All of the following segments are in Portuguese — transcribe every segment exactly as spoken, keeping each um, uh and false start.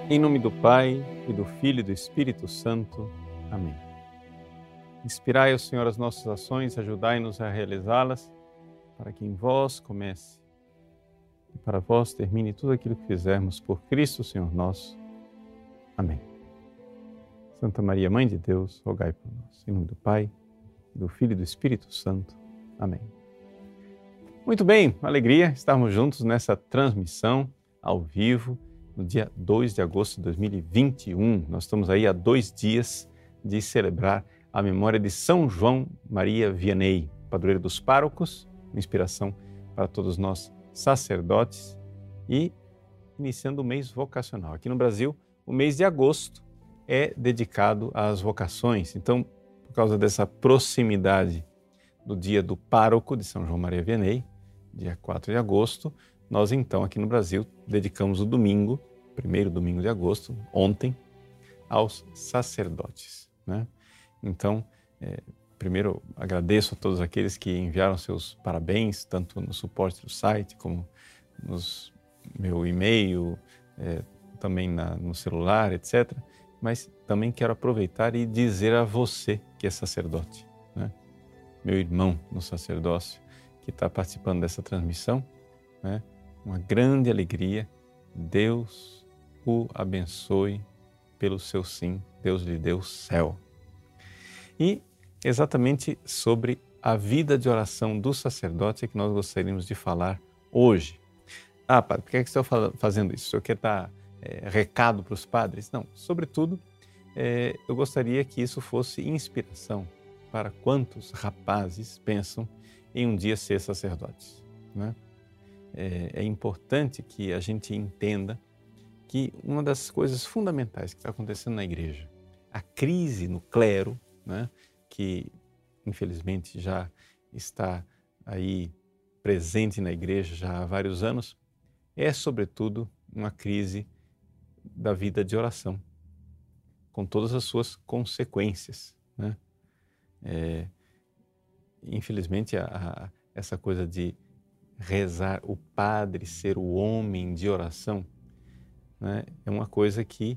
Em nome do Pai, e do Filho e do Espírito Santo. Amém. Inspirai, ó Senhor, as nossas ações, ajudai-nos a realizá-las, para que em vós comece e para vós termine tudo aquilo que fizermos por Cristo, Senhor nosso. Amém. Santa Maria, Mãe de Deus, rogai por nós. Em nome do Pai, do Filho e do Espírito Santo. Amém. Muito bem, uma alegria estarmos juntos nessa transmissão ao vivo, no dia dois de agosto de dois mil e vinte e um. Nós estamos aí há dois dias de celebrar a memória de São João Maria Vianney, padroeiro dos párocos, uma inspiração para todos nós sacerdotes, e iniciando o mês vocacional. Aqui no Brasil, o mês de agosto é dedicado às vocações. Então, por causa dessa proximidade do dia do pároco de São João Maria Vianney, dia quatro de agosto, nós então aqui no Brasil dedicamos o domingo, primeiro domingo de agosto, ontem, aos sacerdotes, né? Então, é, primeiro agradeço a todos aqueles que enviaram seus parabéns, tanto no suporte do site, como no meu e-mail, é, também na, no celular, etcétera. Mas também quero aproveitar e dizer a você que é sacerdote, né? Meu irmão no sacerdócio, que está participando dessa transmissão, né? Uma grande alegria. Deus o abençoe pelo seu sim. Deus lhe deu céu. E exatamente sobre a vida de oração do sacerdote é que nós gostaríamos de falar hoje. Ah, padre, por que é que você está fazendo isso? O senhor quer dar é, recado para os padres? Não, sobretudo, é, eu gostaria que isso fosse inspiração para quantos rapazes pensam em um dia ser sacerdotes, né? É, é importante que a gente entenda que uma das coisas fundamentais que está acontecendo na igreja, a crise no clero, né, que infelizmente já está aí presente na igreja já há vários anos, é sobretudo uma crise da vida de oração, com todas as suas consequências, né? É, infelizmente, a, a, essa coisa de rezar, o padre ser o homem de oração, né, é uma coisa que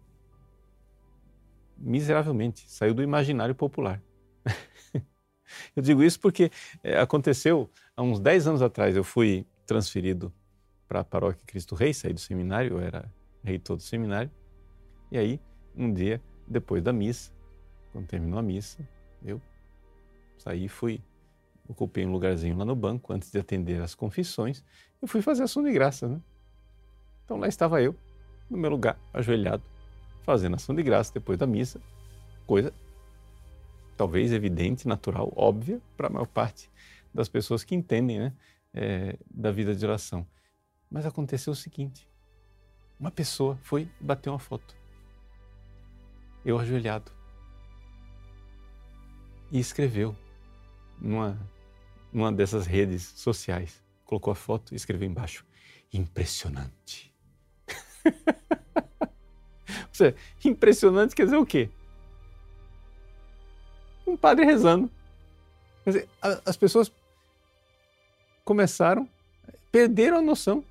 miseravelmente saiu do imaginário popular. Eu digo isso porque é, aconteceu há uns dez anos atrás. Eu fui transferido para a paróquia Cristo Rei, saí do seminário, eu era reitor do seminário, e aí um dia, depois da missa, quando terminou a missa, eu saí e fui, ocupei um lugarzinho lá no banco antes de atender as confissões, eu fui fazer ação de graça, né? Então lá estava eu, no meu lugar, ajoelhado, fazendo ação de graça depois da missa, coisa talvez evidente, natural, óbvia para a maior parte das pessoas que entendem, né, é, da vida de oração. Mas aconteceu o seguinte, uma pessoa foi bater uma foto, eu ajoelhado, e escreveu numa, numa dessas redes sociais, colocou a foto e escreveu embaixo, impressionante. Ou seja, impressionante quer dizer o quê? Um padre rezando. Quer dizer, a, as pessoas começaram, perderam a noção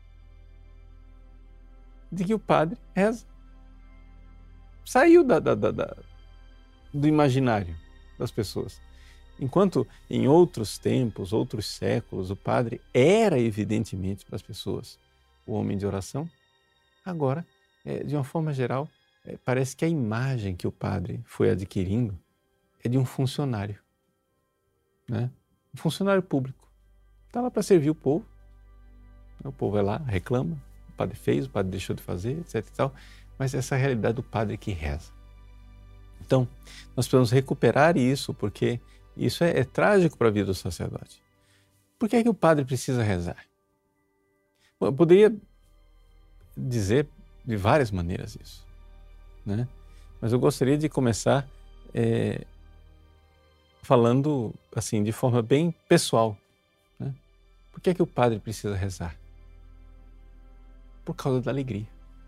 de que o padre reza. Saiu da, da, da, da, do imaginário das pessoas. Enquanto em outros tempos, outros séculos, o padre era evidentemente para as pessoas o homem de oração, agora, é, de uma forma geral, é, parece que a imagem que o padre foi adquirindo é de um funcionário, né? Um funcionário público. Está lá para servir o povo, o povo vai lá, reclama, o padre fez, o padre deixou de fazer, etc e tal, mas essa é a realidade do padre que reza. Então, nós precisamos recuperar isso, porque isso é, é trágico para a vida do sacerdote. Por que é que o padre precisa rezar? Bom, eu poderia dizer de várias maneiras isso, né? Mas eu gostaria de começar é, falando assim de forma bem pessoal, né? Por que é que o padre precisa rezar? Por causa da alegria.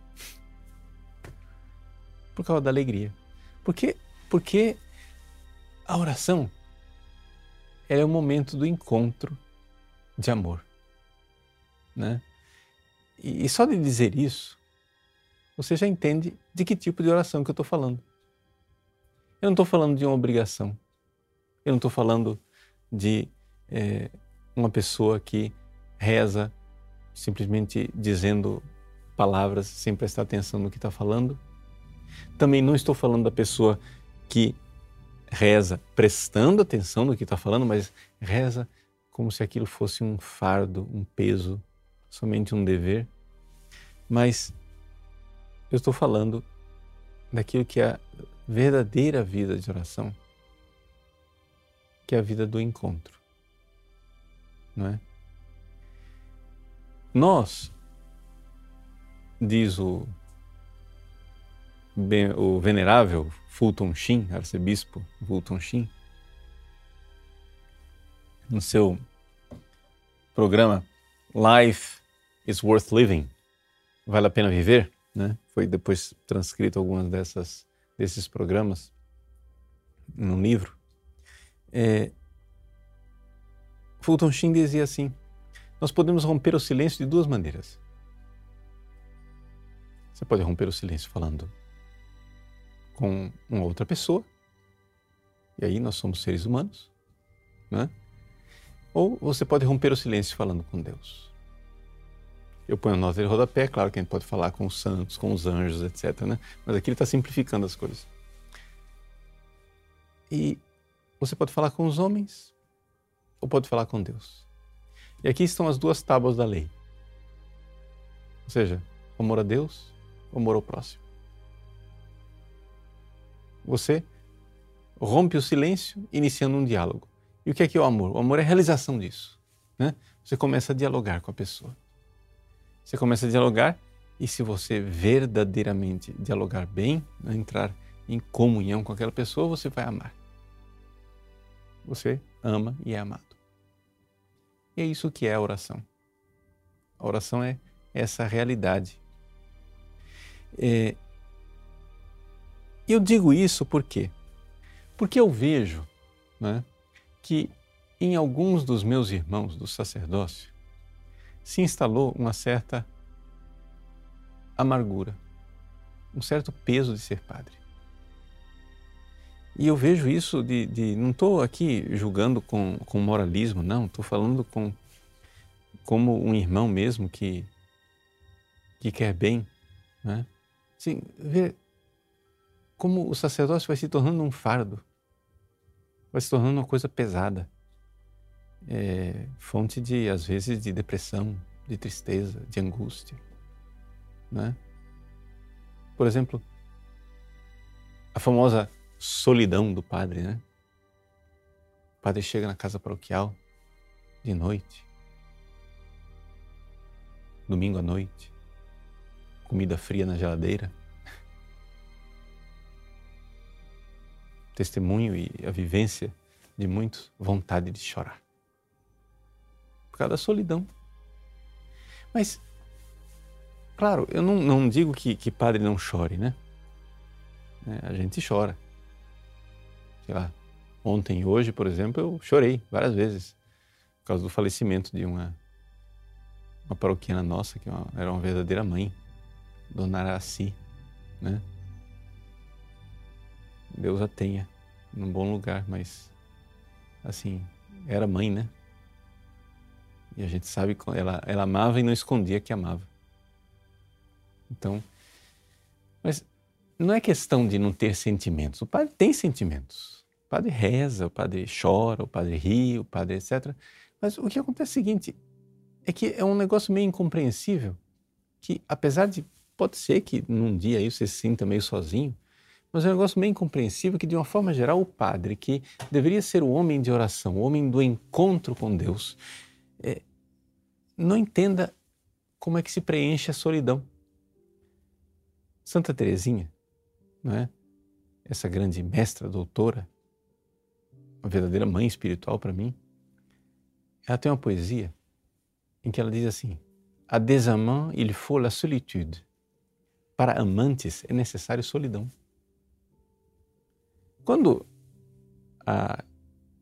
Por causa da alegria. Porque, porque a oração ela é o momento do encontro de amor, né? E, e só de dizer isso você já entende de que tipo de oração que eu estou falando. Eu não estou falando de uma obrigação. Eu não estou falando de é, uma pessoa que reza simplesmente dizendo palavras sem prestar atenção no que está falando. Também não estou falando da pessoa que reza prestando atenção no que está falando, mas reza como se aquilo fosse um fardo, um peso, somente um dever. Mas eu estou falando daquilo que é a verdadeira vida de oração, que é a vida do encontro, não é? Nós, diz o, o venerável Fulton Sheen, arcebispo Fulton Sheen, no seu programa Life is Worth Living, Vale a Pena Viver, né? Foi depois transcrito algumas dessas, desses programas num livro. É, Fulton Sheen dizia assim: nós podemos romper o silêncio de duas maneiras. Você pode romper o silêncio falando com uma outra pessoa, e aí nós somos seres humanos, né? Ou você pode romper o silêncio falando com Deus. Eu ponho a nota de rodapé, claro que a gente pode falar com os santos, com os anjos, etcétera, né? Mas aqui ele está simplificando as coisas. E você pode falar com os homens, ou pode falar com Deus. E aqui estão as duas tábuas da lei. Ou seja, amor a Deus, amor ao próximo. Você rompe o silêncio iniciando um diálogo. E o que é que é o amor? O amor é a realização disso, né? Você começa a dialogar com a pessoa. Você começa a dialogar e se você verdadeiramente dialogar bem, né, entrar em comunhão com aquela pessoa, você vai amar. Você ama e é amado. E é isso que é a oração. A oração é essa realidade. É... Eu digo isso por quê? Porque eu vejo, né, que em alguns dos meus irmãos do sacerdócio se instalou uma certa amargura, um certo peso de ser padre. E eu vejo isso de... de não estou aqui julgando com, com moralismo, não, estou falando com, como um irmão mesmo que, que quer bem, né? Assim, ver como o sacerdócio vai se tornando um fardo, vai se tornando uma coisa pesada, é, fonte de, às vezes, de depressão, de tristeza, de angústia, né? Por exemplo, a famosa solidão do padre, né? O padre chega na casa paroquial de noite, domingo à noite, comida fria na geladeira, testemunho e a vivência de muitos, vontade de chorar. Por causa da solidão. Mas, claro, eu não, não digo que, que padre não chore, né? É, a gente chora. Sei lá, ontem e hoje, por exemplo, eu chorei várias vezes por causa do falecimento de uma, uma paroquiana nossa, que uma, era uma verdadeira mãe, Dona Araci, né? Deus a tenha num bom lugar, mas, assim, era mãe, né? E a gente sabe que ela, ela amava e não escondia que amava. Então, mas não é questão de não ter sentimentos. O padre tem sentimentos. O padre reza, o padre chora, o padre ri, o padre etcétera. Mas o que acontece é o seguinte, é que é um negócio meio incompreensível, que apesar de, pode ser que num dia aí você se sinta meio sozinho, mas é um negócio meio incompreensível que, de uma forma geral, o padre, que deveria ser o homem de oração, o homem do encontro com Deus, é, não entenda como é que se preenche a solidão. Santa Teresinha, não é? Essa grande mestra, doutora, uma verdadeira mãe espiritual para mim, ela tem uma poesia em que ela diz assim: a des amants il faut la solitude. Para amantes é necessário solidão. Quando a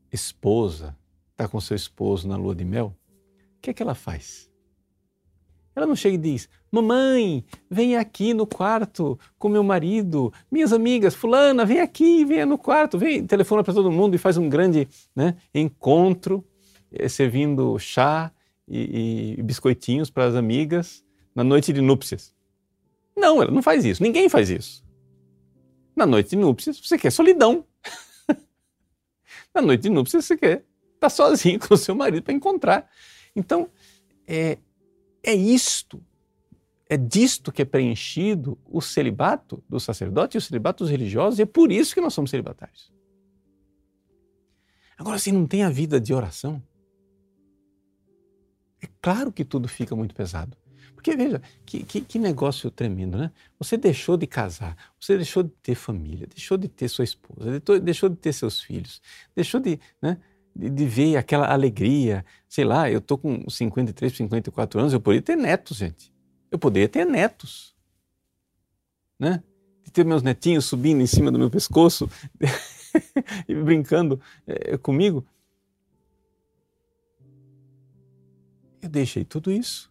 esposa está com seu esposo na lua de mel, o que é que ela faz? Ela não chega e diz, mamãe, vem aqui no quarto com meu marido, minhas amigas, fulana, vem aqui, venha no quarto, vem, telefona para todo mundo e faz um grande, né, encontro, eh, servindo chá e, e biscoitinhos para as amigas na noite de núpcias. Não, ela não faz isso, ninguém faz isso. Na noite de núpcias você quer solidão. Na noite de núpcias você quer estar sozinho com o seu marido para encontrar. Então, é, é isto, é disto que é preenchido o celibato do sacerdote e o celibato dos religiosos, e é por isso que nós somos celibatários. Agora, se não tem a vida de oração, é claro que tudo fica muito pesado. Porque veja, que, que, que negócio tremendo, né? Você deixou de casar, você deixou de ter família, deixou de ter sua esposa, deixou de ter seus filhos, deixou de, né, de, de ver aquela alegria. Sei lá, eu estou com cinquenta e três, cinquenta e quatro anos, eu poderia ter netos, gente. Eu poderia ter netos, né? De ter meus netinhos subindo em cima do meu pescoço e brincando é, comigo. Eu deixei tudo isso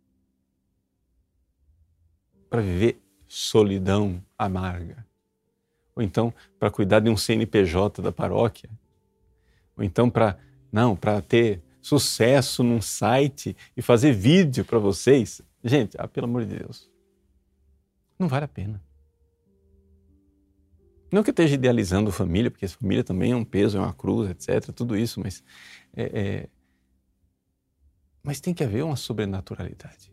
para viver solidão amarga. Ou então para cuidar de um C N P J da paróquia. Ou então para, não, para ter sucesso num site e fazer vídeo para vocês. Gente, ah, pelo amor de Deus, não vale a pena. Não que eu esteja idealizando família, porque a família também é um peso, é uma cruz, etcétera, tudo isso, mas, é, é, mas tem que haver uma sobrenaturalidade.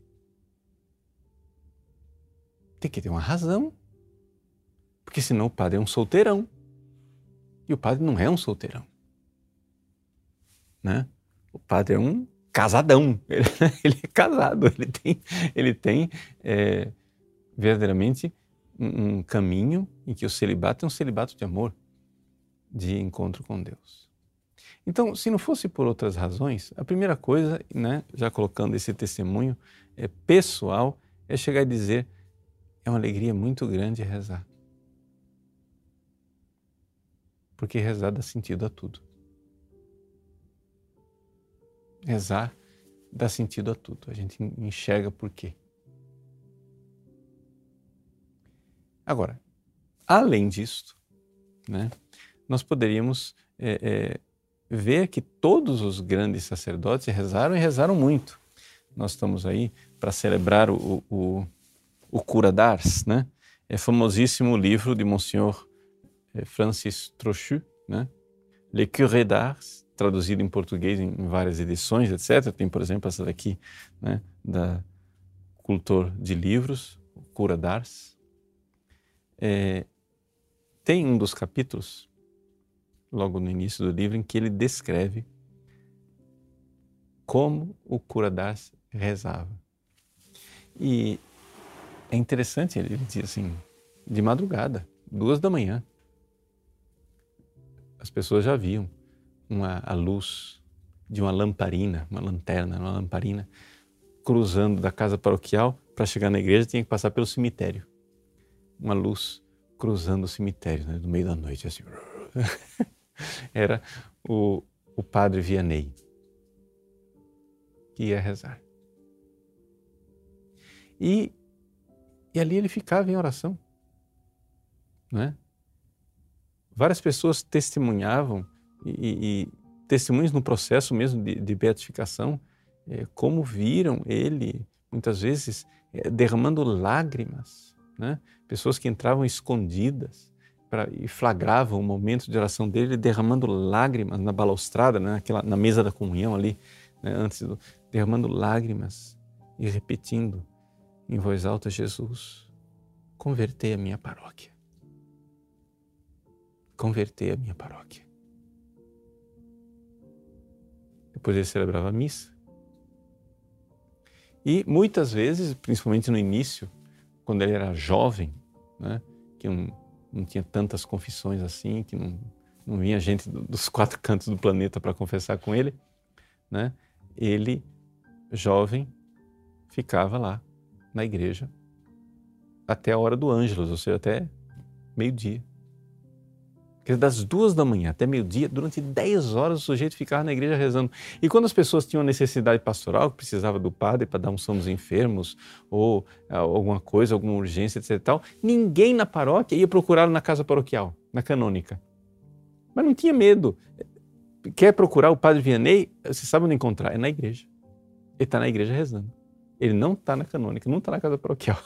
Tem que ter uma razão, porque senão o padre é um solteirão. E o padre não é um solteirão, né? O padre é um casadão, ele, ele é casado, ele tem, ele tem é, verdadeiramente um, um caminho em que o celibato é um celibato de amor, de encontro com Deus. Então, se não fosse por outras razões, a primeira coisa, né, já colocando esse testemunho é, pessoal, é chegar e dizer, é uma alegria muito grande rezar. Porque rezar dá sentido a tudo. Rezar dá sentido a tudo. A gente enxerga por quê. Agora, além disso, né, nós poderíamos é, é, ver que todos os grandes sacerdotes rezaram e rezaram muito. Nós estamos aí para celebrar o, o O Cura d'Ars, né? É famosíssimo livro de Monsenhor Francis Trochu, né? Le Curé d'Ars, traduzido em português em várias edições, etcétera. Tem, por exemplo, essa daqui, né, da Cultor de Livros, o Cura d'Ars. É, tem um dos capítulos, logo no início do livro, em que ele descreve como o Cura d'Ars rezava. E é interessante, ele diz assim, de madrugada, duas da manhã, as pessoas já viam uma, a luz de uma lamparina, uma lanterna, uma lamparina, cruzando da casa paroquial. Para chegar na igreja tinha que passar pelo cemitério. Uma luz cruzando o cemitério, né, no meio da noite, assim. Era o, o padre Vianney que ia rezar. E E ali ele ficava em oração, não é? Várias pessoas testemunhavam, e, e testemunhos no processo mesmo de, de beatificação, é, como viram ele, muitas vezes, é, derramando lágrimas, né? Pessoas que entravam escondidas pra, e flagravam o momento de oração dele, derramando lágrimas na balaustrada, né? Aquela, na mesa da comunhão ali, né? Antes do, derramando lágrimas e repetindo em voz alta, Jesus, convertei a minha paróquia. Convertei a minha paróquia. Depois ele celebrava a missa. E muitas vezes, principalmente no início, quando ele era jovem, né, que não, não tinha tantas confissões assim, que não, não vinha gente dos quatro cantos do planeta para confessar com ele, né, ele, jovem, ficava lá na igreja até a hora do Ângelus, ou seja, até meio-dia. Quer dizer, das duas da manhã até meio-dia, durante dez horas o sujeito ficava na igreja rezando. E quando as pessoas tinham necessidade pastoral, que precisava do padre para dar unção nos enfermos, ou ah, alguma coisa, alguma urgência, etc e tal, ninguém na paróquia ia procurá-lo na casa paroquial, na canônica. Mas não tinha medo. Quer procurar o padre Vianney, você sabe onde encontrar? É na igreja. Ele está na igreja rezando. Ele não está na canônica, não está na casa paroquial.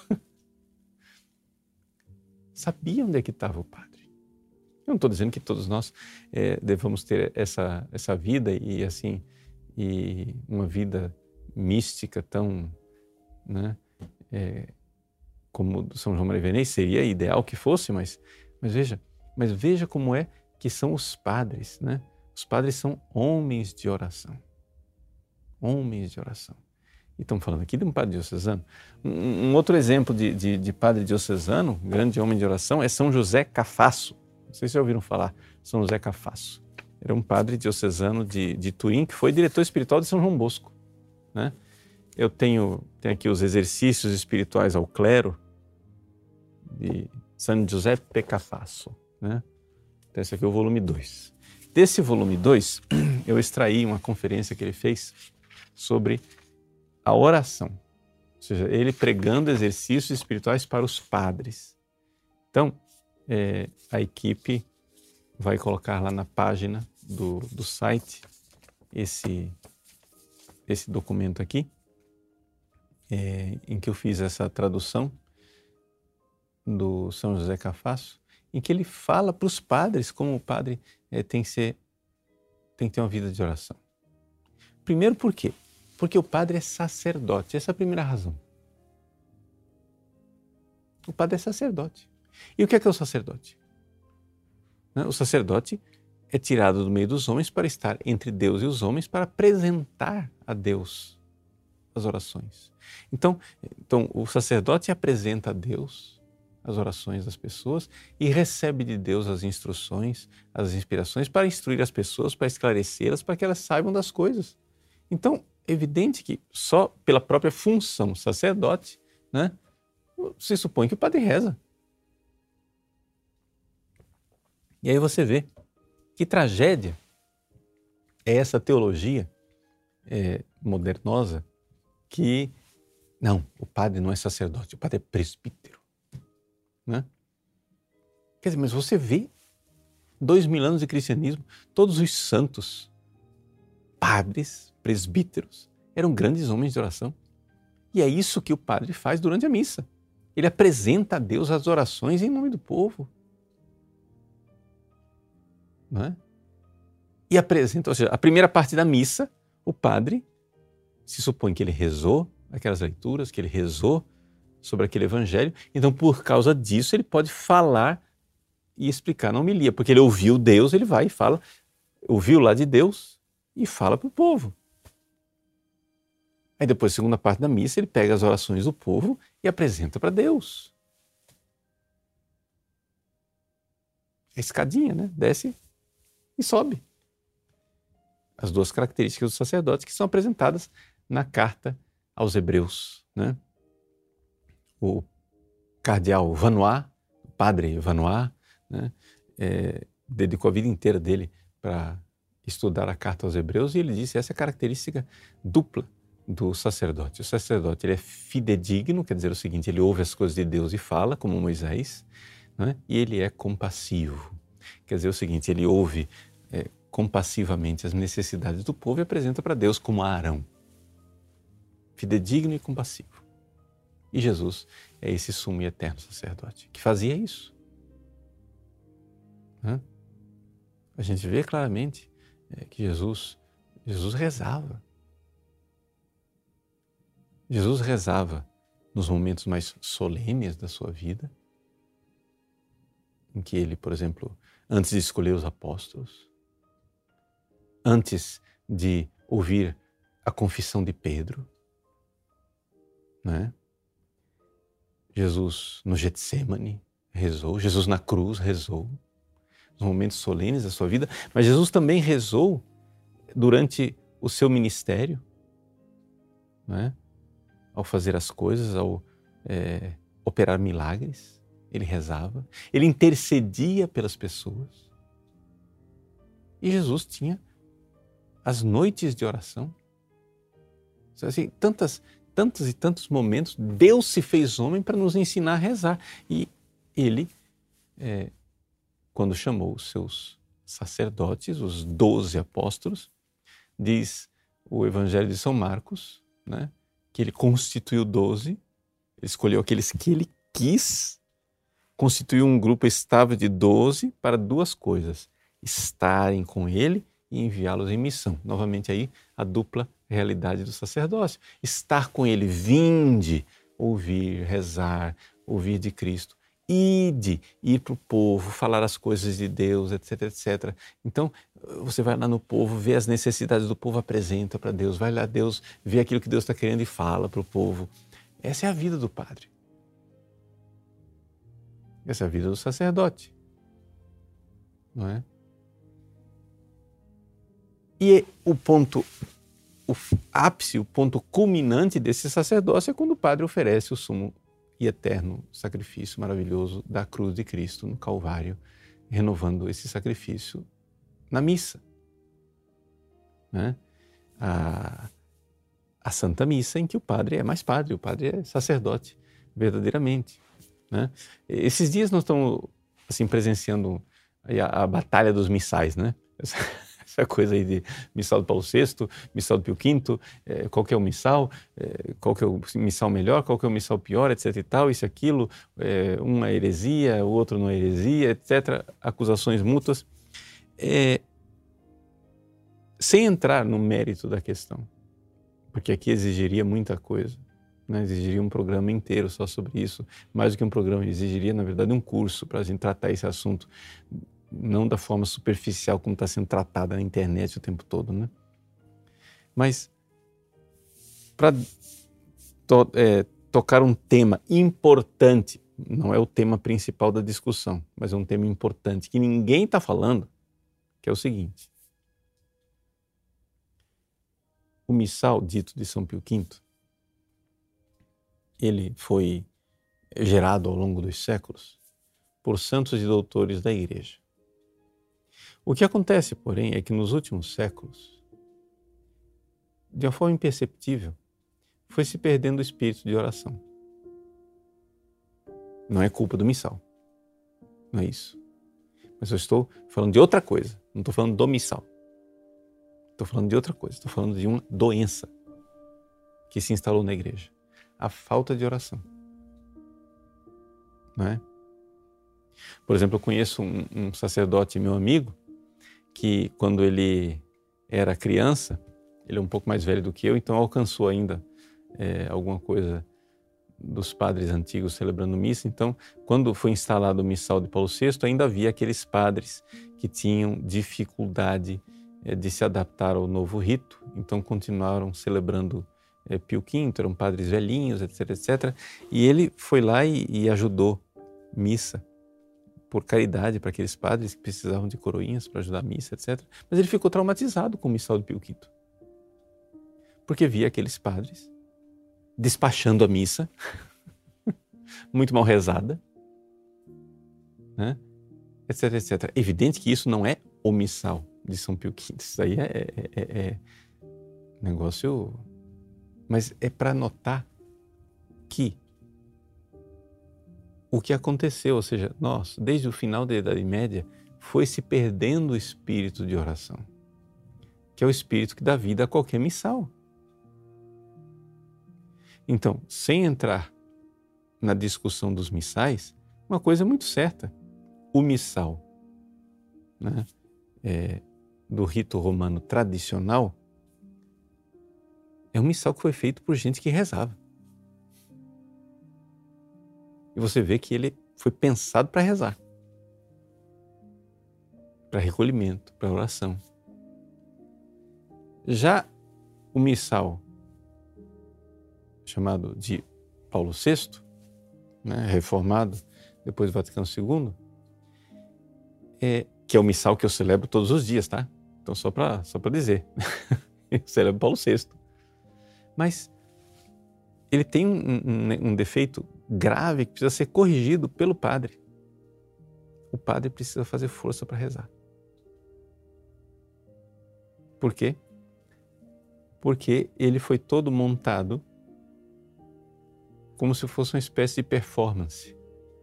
Sabia onde é que estava o padre. Eu não estou dizendo que todos nós é, devamos ter essa, essa vida e assim e uma vida mística tão, né, é, como São João Maria Vianney, seria ideal que fosse, mas, mas veja, mas veja como é que são os padres, né? Os padres são homens de oração, homens de oração. E estamos falando aqui de um padre diocesano. Um, um outro exemplo de, de, de padre diocesano, grande homem de oração, é São José Cafasso. Não sei se já ouviram falar, São José Cafasso. Era um padre diocesano de, de Turim, que foi diretor espiritual de São João Bosco, né? Eu tenho, tenho aqui os exercícios espirituais ao clero de São José Cafasso, né? Então esse aqui é o volume dois. Desse volume dois, eu extraí uma conferência que ele fez sobre a oração. Ou seja, ele pregando exercícios espirituais para os padres. Então, É, a equipe vai colocar lá na página do, do site esse, esse documento aqui, é, em que eu fiz essa tradução do São José Cafasso, em que ele fala para os padres como o padre é, tem, que ser, tem que ter uma vida de oração. Primeiro, por quê? Porque o padre é sacerdote. Essa é a primeira razão. O padre é sacerdote. E o que é que é o sacerdote? O sacerdote é tirado do meio dos homens para estar entre Deus e os homens para apresentar a Deus as orações. Então, então o sacerdote apresenta a Deus as orações das pessoas e recebe de Deus as instruções, as inspirações para instruir as pessoas, para esclarecê-las, para que elas saibam das coisas. Então, é evidente que só pela própria função sacerdote, né, se supõe que o padre reza. E aí você vê que tragédia é essa teologia é, modernosa que, não, o padre não é sacerdote, o padre é presbítero. Né? Quer dizer, mas você vê dois mil anos de cristianismo, todos os santos, padres, presbíteros, eram grandes homens de oração. E é isso que o padre faz durante a missa. Ele apresenta a Deus as orações em nome do povo. Não é? E apresenta, ou seja, a primeira parte da missa, o padre se supõe que ele rezou aquelas leituras, que ele rezou sobre aquele evangelho, então por causa disso ele pode falar e explicar na homilia, porque ele ouviu Deus, ele vai e fala, ouviu lá de Deus e fala para o povo. Aí depois, segunda parte da missa, ele pega as orações do povo e apresenta para Deus. É escadinha, né? Desce e sobe. As duas características do sacerdote que são apresentadas na carta aos Hebreus, né? O cardeal Vanois, o padre Vanois, né, é, dedicou a vida inteira dele para estudar a carta aos Hebreus e ele disse essa é a característica dupla do sacerdote. O sacerdote ele é fidedigno, quer dizer o seguinte, ele ouve as coisas de Deus e fala, como Moisés, né, e ele é compassivo. Quer dizer o seguinte, ele ouve é, compassivamente as necessidades do povo e apresenta para Deus como Arão. Fidedigno e compassivo. E Jesus é esse sumo e eterno sacerdote que fazia isso. Né? A gente vê claramente é, que Jesus, Jesus rezava. Jesus rezava nos momentos mais solenes da sua vida, em que ele, por exemplo, antes de escolher os apóstolos, antes de ouvir a confissão de Pedro, né? Jesus no Getsêmani rezou, Jesus na cruz rezou, nos momentos solenes da sua vida, mas Jesus também rezou durante o seu ministério, né? Ao fazer as coisas, ao é, operar milagres, ele rezava, ele intercedia pelas pessoas. E Jesus tinha as noites de oração. Assim, tantas, tantos e tantos momentos, Deus se fez homem para nos ensinar a rezar. E ele, é, quando chamou os seus sacerdotes, os doze apóstolos, diz o Evangelho de São Marcos, né, que ele constituiu doze, ele escolheu aqueles que ele quis, constituiu um grupo estável de doze para duas coisas: estarem com ele e enviá-los em missão. Novamente aí a dupla realidade do sacerdócio. Estar com ele, vinde, ouvir, rezar, ouvir de Cristo. Ide, ir para o povo, falar as coisas de Deus, etc, etcétera. Então, você vai lá no povo, vê as necessidades do povo, apresenta para Deus. Vai lá, Deus, vê aquilo que Deus está querendo e fala para o povo. Essa é a vida do padre. Essa é a vida do sacerdote. Não é? E o ponto, o ápice, o ponto culminante desse sacerdócio é quando o padre oferece o sumo e eterno sacrifício maravilhoso da cruz de Cristo no Calvário, renovando esse sacrifício na missa. Né? A, a Santa Missa, em que o padre é mais padre, o padre é sacerdote, verdadeiramente. Né? Esses dias nós estamos assim, presenciando a, a batalha dos missais, né? Essa, essa coisa aí de missal do Paulo sexto, missal do Pio quinto, é, qual que é o missal, é, qual que é o missal melhor, qual que é o missal pior, etc e tal, isso e aquilo, é, um é heresia, o outro não é heresia, etcétera. Acusações mútuas. É, sem entrar no mérito da questão, porque aqui exigiria muita coisa, né? Exigiria um programa inteiro só sobre isso, mais do que um programa, exigiria, na verdade, um curso para a gente tratar esse assunto, não da forma superficial como está sendo tratada na internet o tempo todo, né? Mas para to, é, tocar um tema importante, não é o tema principal da discussão, mas é um tema importante que ninguém está falando, que é o seguinte: o missal dito de São Pio quinto, ele foi gerado ao longo dos séculos por santos e doutores da Igreja. O que acontece, porém, é que nos últimos séculos, de uma forma imperceptível, foi se perdendo o espírito de oração. Não é culpa do missal, não é isso. Mas eu estou falando de outra coisa, não estou falando do missal. Estou falando de outra coisa, estou falando de uma doença que se instalou na Igreja. A falta de oração. Não é? Por exemplo, eu conheço um, um sacerdote, meu amigo, que quando ele era criança, ele é um pouco mais velho do que eu, então alcançou ainda é, alguma coisa dos padres antigos celebrando missa. Então, quando foi instalado o missal de Paulo sexto, ainda havia aqueles padres que tinham dificuldade é, de se adaptar ao novo rito, então continuaram celebrando é, Pio quinto, eram padres velhinhos, etc, etcétera. E ele foi lá e, e ajudou missa, por caridade para aqueles padres que precisavam de coroinhas para ajudar a missa, etcétera. Mas ele ficou traumatizado com o missal de Pio quinto, porque via aqueles padres despachando a missa, muito mal rezada, né? etc, etcétera. Evidente que isso não é o missal de São Pio quinto, isso aí é, é, é, é negócio... Mas é para notar que o que aconteceu, ou seja, nós, desde o final da Idade Média, foi se perdendo o espírito de oração, que é o espírito que dá vida a qualquer missal. Então, sem entrar na discussão dos missais, uma coisa é muito certa: o missal, né, é, do rito romano tradicional é um missal que foi feito por gente que rezava. E você vê que ele foi pensado para rezar, para recolhimento, para oração. Já o missal chamado de Paulo sexto, né, reformado depois do Vaticano segundo, é, que é o missal que eu celebro todos os dias, tá? Então só para só para dizer, eu celebro Paulo sexto. Mas ele tem um, um, um defeito grave que precisa ser corrigido pelo padre. O padre precisa fazer força para rezar. Por quê? Porque ele foi todo montado como se fosse uma espécie de performance.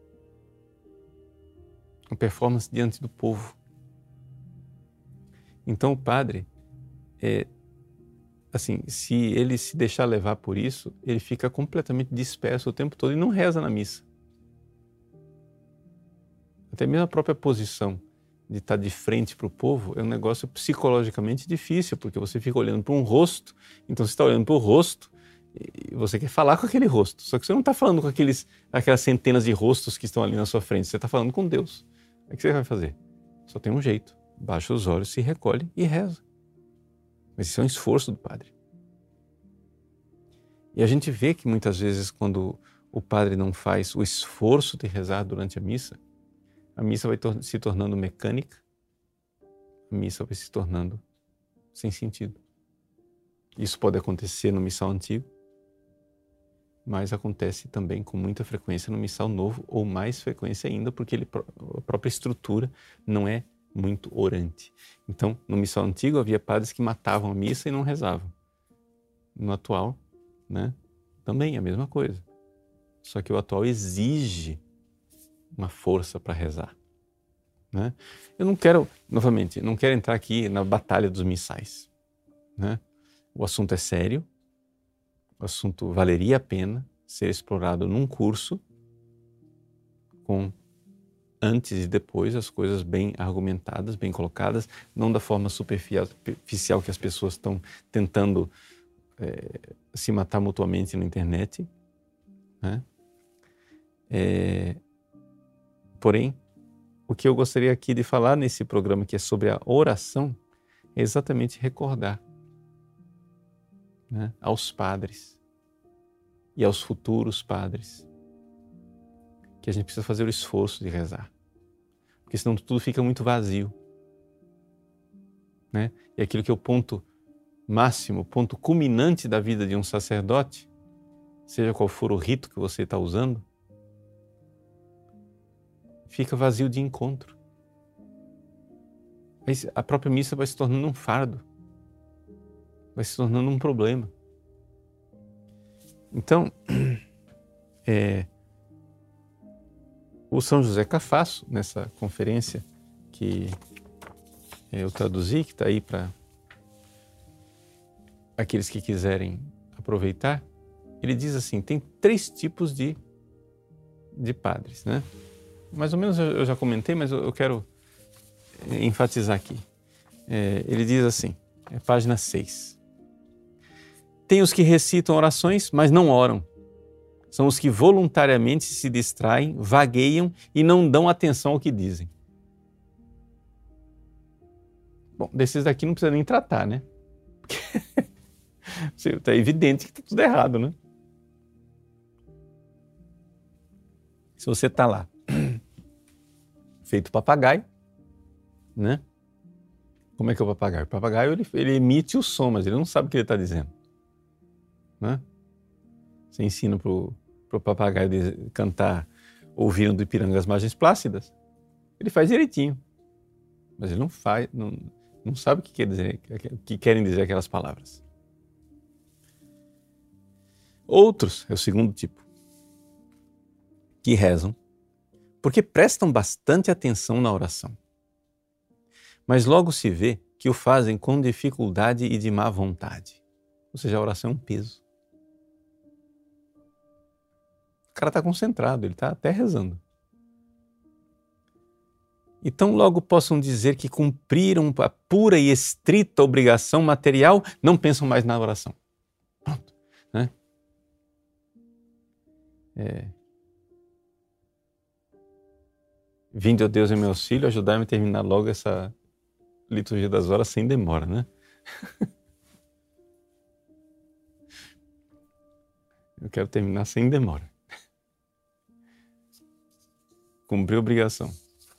Uma performance diante do povo. Então o padre, é, assim, se ele se deixar levar por isso, ele fica completamente disperso o tempo todo e não reza na missa. Até mesmo a própria posição de estar de frente para o povo é um negócio psicologicamente difícil, porque você fica olhando para um rosto, então você está olhando para o rosto e você quer falar com aquele rosto, só que você não está falando com aqueles, aquelas centenas de rostos que estão ali na sua frente, você está falando com Deus. O que você vai fazer? Só tem um jeito. Baixa os olhos, se recolhe e reza. Mas isso é um esforço do padre. E a gente vê que muitas vezes quando o padre não faz o esforço de rezar durante a missa, a missa vai tor- se tornando mecânica, a missa vai se tornando sem sentido. Isso pode acontecer no missal antigo, mas acontece também com muita frequência no missal novo, ou mais frequência ainda, porque ele, a própria estrutura não é muito orante. Então, no missal antigo havia padres que matavam a missa e não rezavam. No atual, né, também é a mesma coisa. Só que o atual exige uma força para rezar. Né? Eu não quero, novamente, não quero entrar aqui na batalha dos missais. Né? O assunto é sério, o assunto valeria a pena ser explorado num curso com antes e depois, as coisas bem argumentadas, bem colocadas, não da forma superficial que as pessoas estão tentando é, se matar mutuamente na internet. Né? É, porém, o que eu gostaria aqui de falar nesse programa, que é sobre a oração, é exatamente recordar, né, aos padres e aos futuros padres que a gente precisa fazer o esforço de rezar, porque senão tudo fica muito vazio. Né? E aquilo que é o ponto máximo, o ponto culminante da vida de um sacerdote, seja qual for o rito que você está usando, fica vazio de encontro. A própria missa vai se tornando um fardo, vai se tornando um problema. Então, é, o São José Cafasso, nessa conferência que eu traduzi, que está aí para aqueles que quiserem aproveitar, ele diz assim, tem três tipos de, de padres, né? Mais ou menos eu já comentei, mas eu quero enfatizar aqui. É, ele diz assim, é página seis. Tem os que recitam orações, mas não oram. São os que voluntariamente se distraem, vagueiam e não dão atenção ao que dizem. Bom, desses daqui não precisa nem tratar, né? Porque é evidente que está tudo errado, né? Se você está lá, feito papagaio, né? Como é que é o papagaio? O papagaio ele, ele emite o som, mas ele não sabe o que ele está dizendo. Né? Você ensina para o papagaio de cantar ouvindo do Ipiranga as Margens Plácidas, ele faz direitinho, mas ele não faz, não, não sabe o que, quer dizer, o que querem dizer aquelas palavras. Outros, é o segundo tipo, que rezam porque prestam bastante atenção na oração, mas logo se vê que o fazem com dificuldade e de má vontade. Ou seja, a oração é um peso. O cara está concentrado, ele está até rezando. Então logo possam dizer que cumpriram a pura e estrita obrigação material, não pensam mais na oração. Pronto. Né? É... Vinde, ó Deus, em meu auxílio, ajudai-me a terminar logo essa liturgia das horas sem demora, né? Eu quero terminar sem demora. Cumprir a obrigação.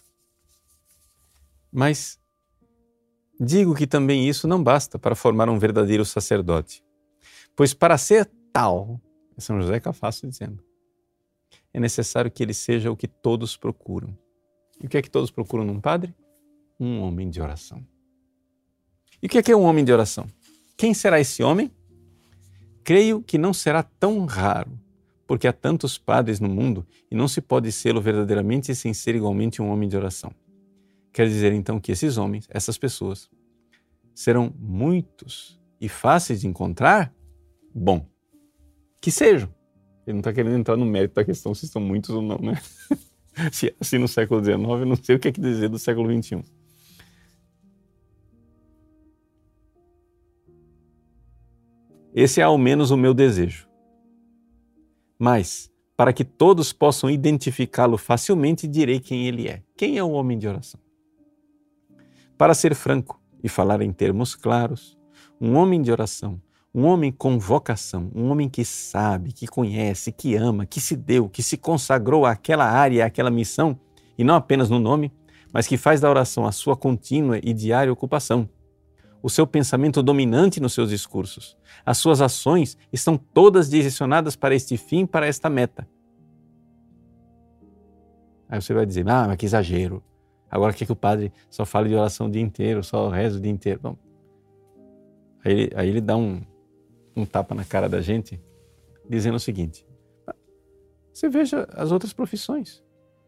Mas digo que também isso não basta para formar um verdadeiro sacerdote. Pois para ser tal, é São José Cafasso dizendo, é necessário que ele seja o que todos procuram. E o que é que todos procuram num padre? Um homem de oração. E o que é, que é um homem de oração? Quem será esse homem? Creio que não será tão raro, porque há tantos padres no mundo e não se pode sê-lo verdadeiramente sem ser igualmente um homem de oração. Quer dizer então que esses homens, essas pessoas, serão muitos e fáceis de encontrar? Bom, que sejam. Ele não está querendo entrar no mérito da questão se são muitos ou não, né? Se assim no século dezenove, eu não sei o que é que dizer do século vinte e um. Esse é ao menos o meu desejo. Mas, para que todos possam identificá-lo facilmente, direi quem ele é. Quem é o homem de oração? Para ser franco e falar em termos claros, um homem de oração, um homem com vocação, um homem que sabe, que conhece, que ama, que se deu, que se consagrou àquela área, àquela missão, e não apenas no nome, mas que faz da oração a sua contínua e diária ocupação, o seu pensamento dominante nos seus discursos. As suas ações estão todas direcionadas para este fim, para esta meta. Aí você vai dizer, ah, mas que exagero. Agora quer que o padre só fale de oração o dia inteiro, só reza o dia inteiro. Bom, aí, ele, aí ele dá um, um tapa na cara da gente, dizendo o seguinte, você veja as outras profissões.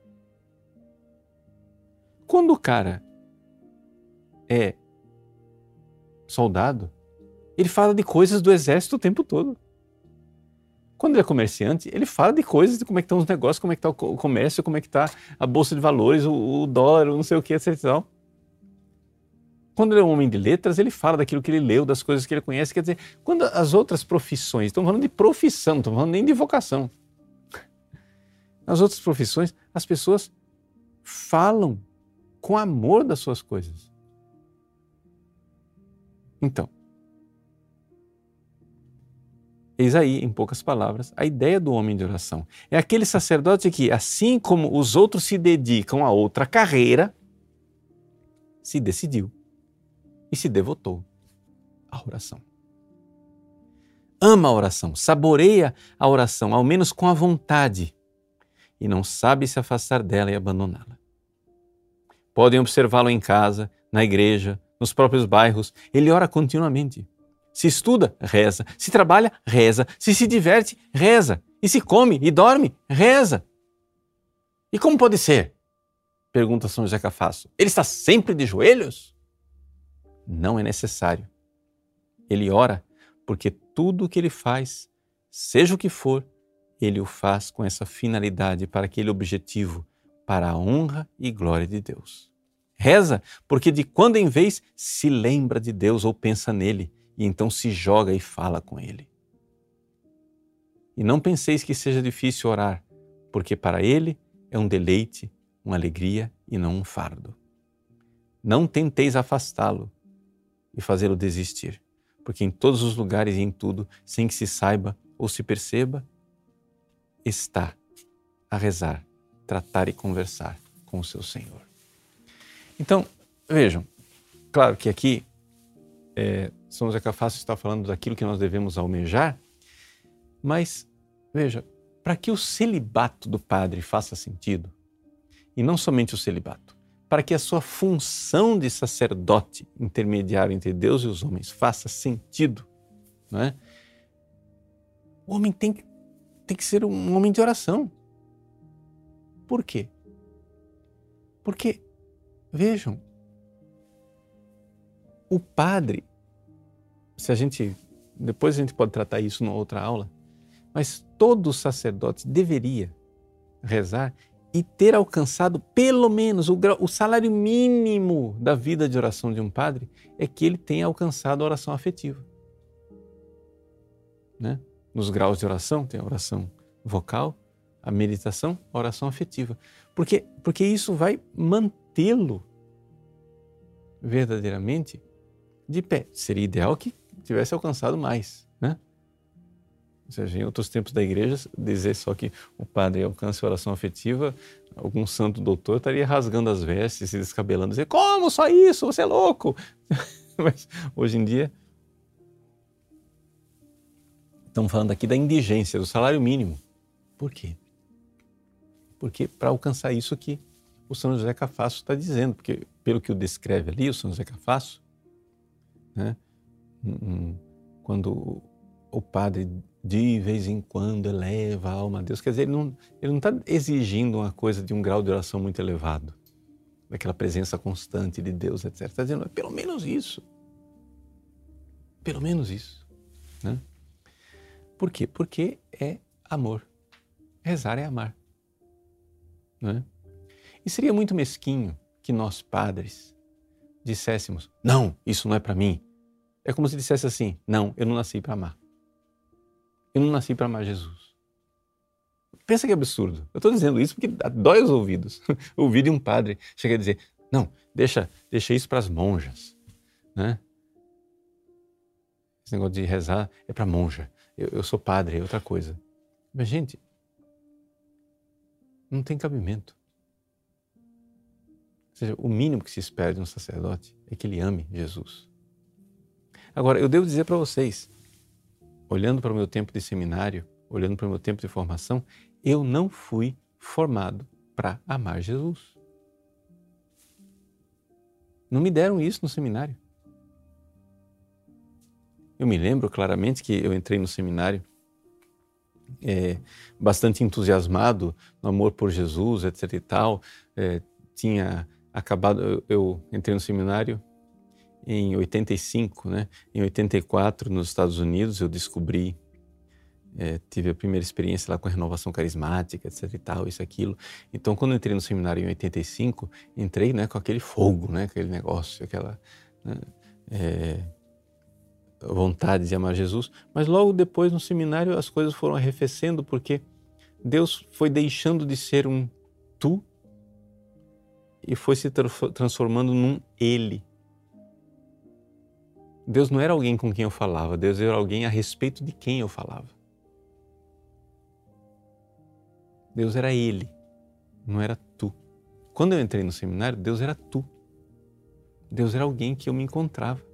Quando o cara é soldado, ele fala de coisas do exército o tempo todo. Quando ele é comerciante, ele fala de coisas, de como é que estão os negócios, como é que está o comércio, como é que está a bolsa de valores, o, o dólar, o não sei o que, etcétera. Quando ele é um homem de letras, ele fala daquilo que ele leu, das coisas que ele conhece. Quer dizer, quando as outras profissões, estão falando de profissão, não estão falando nem de vocação. Nas outras profissões, as pessoas falam com amor das suas coisas. Então, eis aí, em poucas palavras, a ideia do homem de oração. É aquele sacerdote que, assim como os outros se dedicam a outra carreira, se decidiu e se devotou à oração. Ama a oração, saboreia a oração, ao menos com a vontade, e não sabe se afastar dela e abandoná-la. Podem observá-lo em casa, na igreja, nos próprios bairros. Ele ora continuamente. Se estuda, reza. Se trabalha, reza. Se se diverte, reza. E se come e dorme, reza. E como pode ser? Pergunta São José Cafasso. Ele está sempre de joelhos? Não é necessário. Ele ora porque tudo o que ele faz, seja o que for, ele o faz com essa finalidade, para aquele objetivo, para a honra e glória de Deus. Reza porque de quando em vez se lembra de Deus ou pensa nele, e então se joga e fala com ele. E não penseis que seja difícil orar, porque para ele é um deleite, uma alegria e não um fardo. Não tenteis afastá-lo e fazê-lo desistir, porque em todos os lugares e em tudo, sem que se saiba ou se perceba, está a rezar, tratar e conversar com o seu Senhor. Então, vejam, claro que aqui é, São José Cafasso está falando daquilo que nós devemos almejar, mas, veja, para que o celibato do padre faça sentido, e não somente o celibato, para que a sua função de sacerdote intermediário entre Deus e os homens faça sentido, não é? O homem tem, tem que ser um homem de oração. Por quê? Porque, vejam, o padre, se a gente, depois a gente pode tratar isso numa outra aula, mas todo sacerdote deveria rezar e ter alcançado pelo menos o, grau, o salário mínimo da vida de oração de um padre é que ele tenha alcançado a oração afetiva. Né? Nos graus de oração tem a oração vocal, a meditação, a oração afetiva. Porque, porque isso vai mantê-lo verdadeiramente de pé. Seria ideal que tivesse alcançado mais, né? Ou seja, em outros tempos da igreja, dizer só que o padre alcança a oração afetiva, algum santo doutor estaria rasgando as vestes, se descabelando, dizer, como só isso? Você é louco! Mas hoje em dia, estamos falando aqui da indigência, do salário mínimo. Por quê? Porque para alcançar isso que o São José Cafasso está dizendo, porque pelo que o descreve ali, o São José Cafasso, né? Quando o padre de vez em quando eleva a alma a Deus, quer dizer, ele não ele não está exigindo uma coisa de um grau de oração muito elevado, daquela presença constante de Deus, etcétera. Está dizendo, é pelo menos isso. Pelo menos isso, né? Por quê? Porque é amor. Rezar é amar, né? E seria muito mesquinho que nós, padres, disséssemos, não, isso não é para mim. É como se dissesse assim, não, eu não nasci para amar. Eu não nasci para amar Jesus. Pensa que absurdo. Eu estou dizendo isso porque dói os ouvidos. Ouvir de um padre chega a dizer, não, deixa, deixa isso para as monjas, né? Esse negócio de rezar é para monja. Eu, eu sou padre, é outra coisa. Mas, gente, não tem cabimento. Ou seja, o mínimo que se espera de um sacerdote é que ele ame Jesus. Agora, eu devo dizer para vocês, olhando para o meu tempo de seminário, olhando para o meu tempo de formação, eu não fui formado para amar Jesus. Não me deram isso no seminário. Eu me lembro claramente que eu entrei no seminário é, bastante entusiasmado no amor por Jesus, etc e tal. É, tinha acabado, eu, eu entrei no seminário em oitenta e cinco, né? Em oitenta e quatro, nos Estados Unidos, eu descobri, é, tive a primeira experiência lá com a renovação carismática, etc e tal, isso, aquilo. Então, quando eu entrei no seminário em oitenta e cinco, entrei, né, com aquele fogo, né, aquele negócio, aquela... Né, é, vontade de amar Jesus, mas logo depois no seminário as coisas foram arrefecendo porque Deus foi deixando de ser um tu e foi se transformando num ele. Deus não era alguém com quem eu falava, Deus era alguém a respeito de quem eu falava. Deus era ele, não era tu. Quando eu entrei no seminário, Deus era tu. Deus era alguém que eu me encontrava.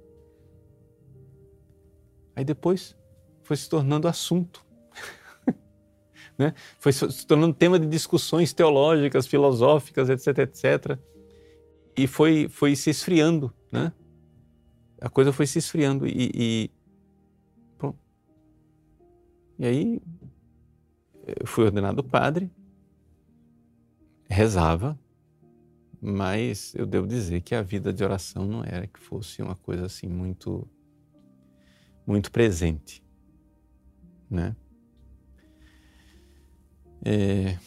Aí depois foi se tornando assunto, né? Foi se tornando tema de discussões teológicas, filosóficas, etc, etcétera. E foi, foi se esfriando, né? A coisa foi se esfriando e, e, pronto. E aí eu fui ordenado padre, rezava, mas eu devo dizer que a vida de oração não era que fosse uma coisa assim muito... muito presente, né? É...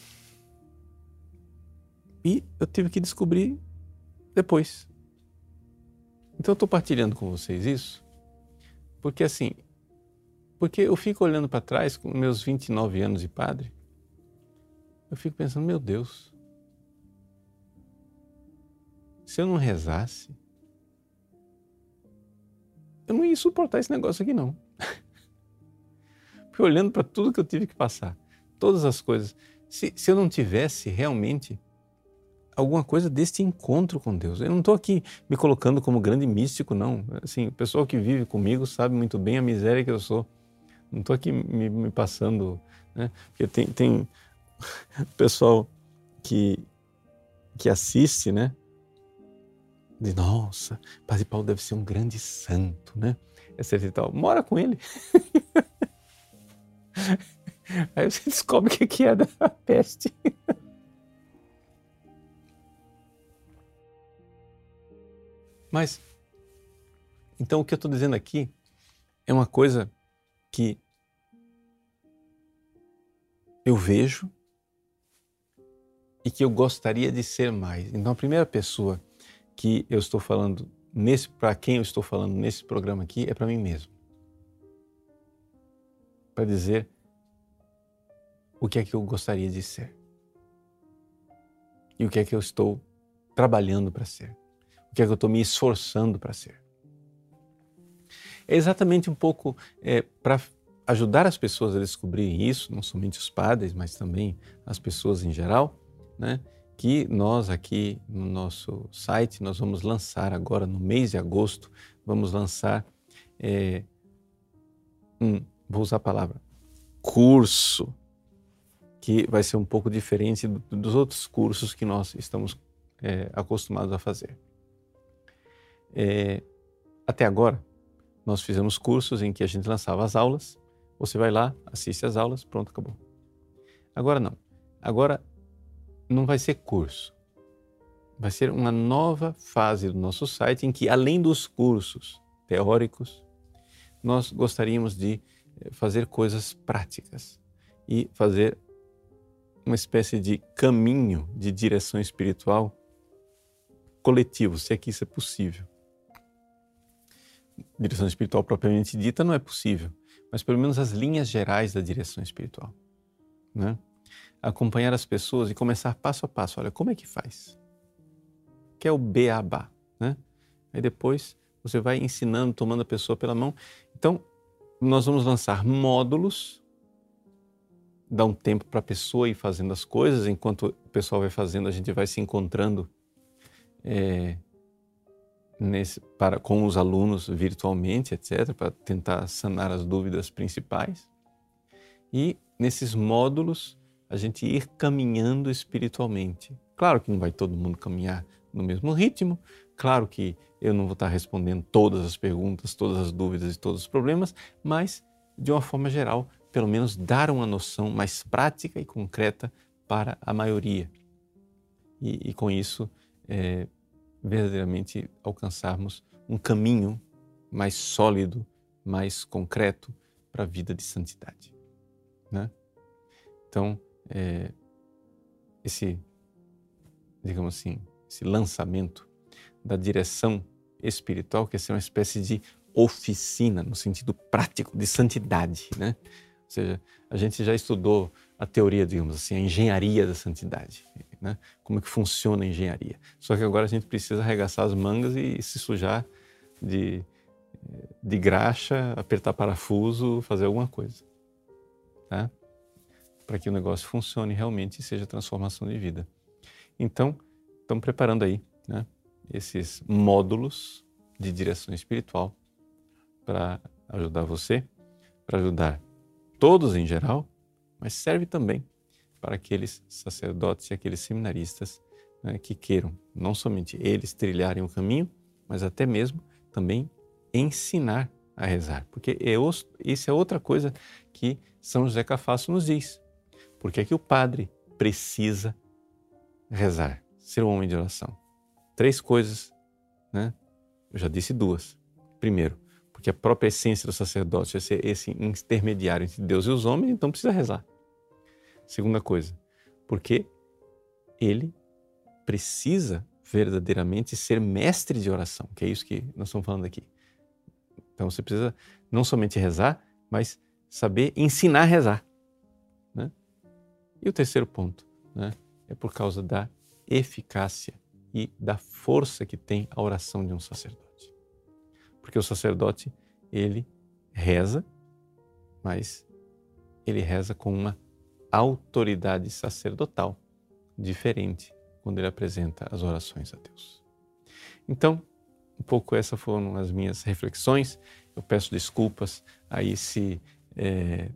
E eu tive que descobrir depois. Então eu estou partilhando com vocês isso, porque assim, porque eu fico olhando para trás com meus vinte e nove anos de padre, eu fico pensando, meu Deus, se eu não rezasse, eu não ia suportar esse negócio aqui não. Porque olhando para tudo que eu tive que passar, todas as coisas, se, se eu não tivesse realmente alguma coisa deste encontro com Deus, eu não estou aqui me colocando como grande místico, não. Assim, o pessoal que vive comigo sabe muito bem a miséria que eu sou. Não estou aqui me, me passando, né? Porque tem, tem pessoal que, que assiste, né? De, nossa, Padre Paulo deve ser um grande santo, né? Etc e tal. Mora com ele. Aí você descobre o que é da peste. Mas, então o que eu estou dizendo aqui é uma coisa que eu vejo e que eu gostaria de ser mais. Então a primeira pessoa que eu estou falando, nesse, para quem eu estou falando nesse programa aqui, é para mim mesmo. Para dizer o que é que eu gostaria de ser. E o que é que eu estou trabalhando para ser. O que é que eu estou me esforçando para ser. É exatamente um pouco é, para ajudar as pessoas a descobrirem isso, não somente os padres, mas também as pessoas em geral, né? Que nós aqui no nosso site, nós vamos lançar agora no mês de agosto, vamos lançar, é, um, vou usar a palavra, curso, que vai ser um pouco diferente do, dos outros cursos que nós estamos é, acostumados a fazer. É, até agora, nós fizemos cursos em que a gente lançava as aulas, você vai lá, assiste as aulas, pronto, acabou. Agora não. Agora não vai ser curso. Vai ser uma nova fase do nosso site em que, além dos cursos teóricos, nós gostaríamos de fazer coisas práticas e fazer uma espécie de caminho de direção espiritual coletivo, se é que isso é possível. Direção espiritual propriamente dita não é possível, mas pelo menos as linhas gerais da direção espiritual, né? Acompanhar as pessoas e começar passo a passo. Olha, como é que faz? Que é o beabá, né? Aí depois você vai ensinando, tomando a pessoa pela mão. Então, nós vamos lançar módulos, dá um tempo para a pessoa ir fazendo as coisas, enquanto o pessoal vai fazendo, a gente vai se encontrando é, nesse, para, com os alunos virtualmente, etcétera, para tentar sanar as dúvidas principais. E nesses módulos, a gente ir caminhando espiritualmente. Claro que não vai todo mundo caminhar no mesmo ritmo, claro que eu não vou estar respondendo todas as perguntas, todas as dúvidas e todos os problemas, mas, de uma forma geral, pelo menos dar uma noção mais prática e concreta para a maioria. E, e com isso, é, verdadeiramente alcançarmos um caminho mais sólido, mais concreto para a vida de santidade, né? Então, é, esse, digamos assim, esse lançamento da direção espiritual, que é ser uma espécie de oficina, no sentido prático, de santidade, né? Ou seja, a gente já estudou a teoria, digamos assim, a engenharia da santidade, né? Como é que funciona a engenharia. Só que agora a gente precisa arregaçar as mangas e se sujar de, de graxa, apertar parafuso, fazer alguma coisa, tá? Para que o negócio funcione realmente e seja transformação de vida. Então, estamos preparando aí, né, esses módulos de direção espiritual para ajudar você, para ajudar todos em geral, mas serve também para aqueles sacerdotes e aqueles seminaristas, né, que queiram não somente eles trilharem o caminho, mas até mesmo também ensinar a rezar. Porque é, isso é outra coisa que São José Cafasso nos diz. Por que é que o padre precisa rezar, ser um homem de oração? Três coisas, né? Eu já disse duas. Primeiro, porque a própria essência do sacerdote é ser esse intermediário entre Deus e os homens, então precisa rezar. Segunda coisa, porque ele precisa verdadeiramente ser mestre de oração, que é isso que nós estamos falando aqui. Então você precisa não somente rezar, mas saber ensinar a rezar, né? E o terceiro ponto, né, é por causa da eficácia e da força que tem a oração de um sacerdote. Porque o sacerdote, ele reza, mas ele reza com uma autoridade sacerdotal diferente quando ele apresenta as orações a Deus. Então, um pouco essas foram as minhas reflexões. Eu peço desculpas aí se é,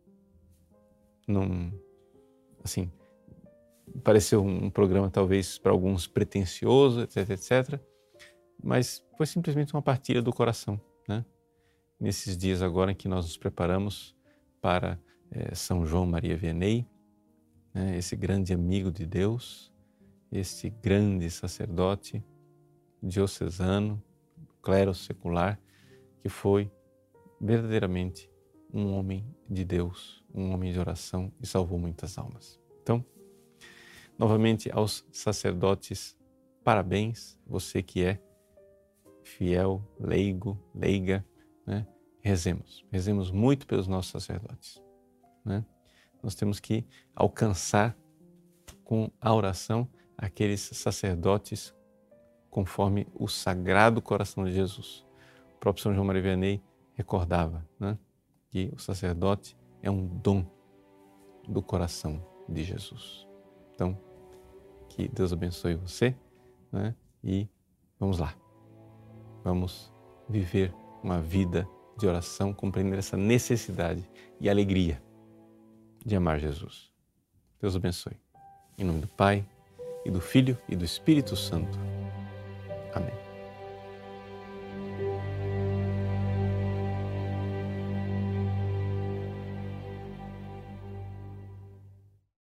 não... assim, pareceu um programa talvez para alguns pretensioso, etc, etcétera. Mas foi simplesmente uma partilha do coração, né? Nesses dias agora em que nós nos preparamos para é, São João Maria Vianney, né, esse grande amigo de Deus, esse grande sacerdote diocesano, clero secular, que foi verdadeiramente um homem de Deus, um homem de oração e salvou muitas almas. Então, novamente aos sacerdotes, parabéns, você que é fiel, leigo, leiga, né? Rezemos, rezemos muito pelos nossos sacerdotes, né? Nós temos que alcançar com a oração aqueles sacerdotes conforme o Sagrado Coração de Jesus. O próprio São João Maria Vianney recordava, né, que o sacerdote é um dom do coração de Jesus. Então, que Deus abençoe você, né, e vamos lá. Vamos viver uma vida de oração, compreender essa necessidade e alegria de amar Jesus. Deus abençoe. Em nome do Pai, e do Filho, e do Espírito Santo. Amém.